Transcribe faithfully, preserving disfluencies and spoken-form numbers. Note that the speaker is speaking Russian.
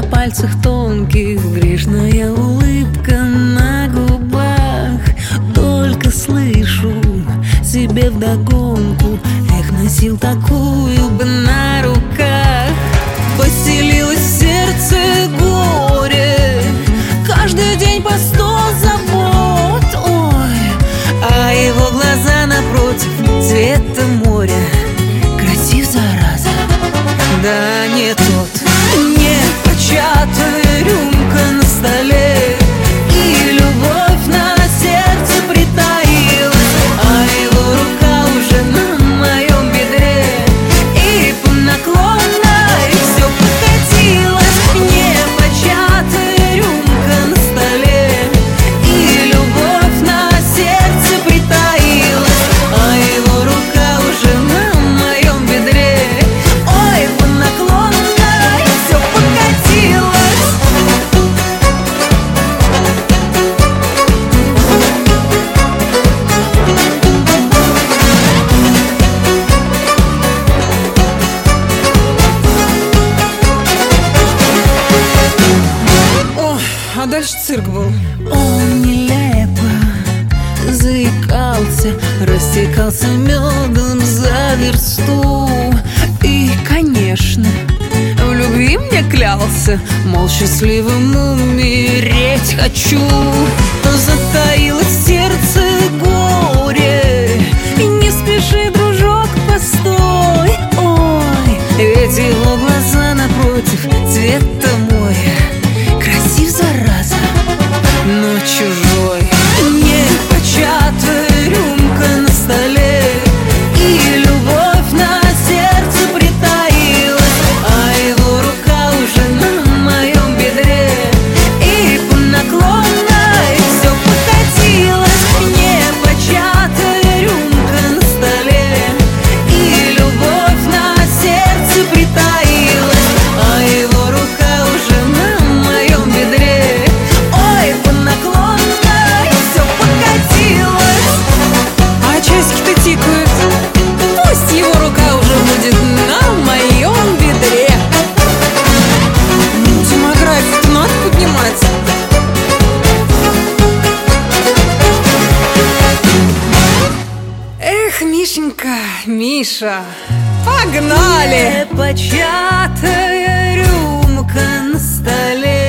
пальцах тонких грешная улыбка на губах. Только слышу себе вдогонку: эх, носил такую бы на руках. Поселилось в сердце горе, каждый день по сто забот. Ой, а его глаза напротив цвета моря. Красив, зараза, да не тот. Не початая рюмка на столе, и любовь на сердце притаилась, а его рука уже на моем бедре, и по наклонной все покатилось. Не початая рюмка на столе, и любовь на сердце притаилась, а его рука уже на моем бедре, ой, по наклонной все покатилось. О, а дальше цирк был. Он нелепо заикался, растекался медом за версту. И, конечно, в любви мне клялся, мол, счастливым умереть хочу. Но затаилось в сердце горе, и не спеши, дружок, постой. Ой, ведь его глаза напротив цвета моря. Красив, зараза, но чужой. Не початая рюмка на столе, и любовь на сердце притаилась, а его рука уже на моем бедре, и по наклонной все покатилось. Не початая рюмка на столе, и любовь на сердце притаилась, а его рука уже на моем бедре, ой, по наклонной все покатилось. А часики-то тикают. Пусть его рука уже будет на моем бедре. Ну, демографию-то надо поднимать. Эх, Мишенька, Миша, погнали! Не початая рюмка на столе,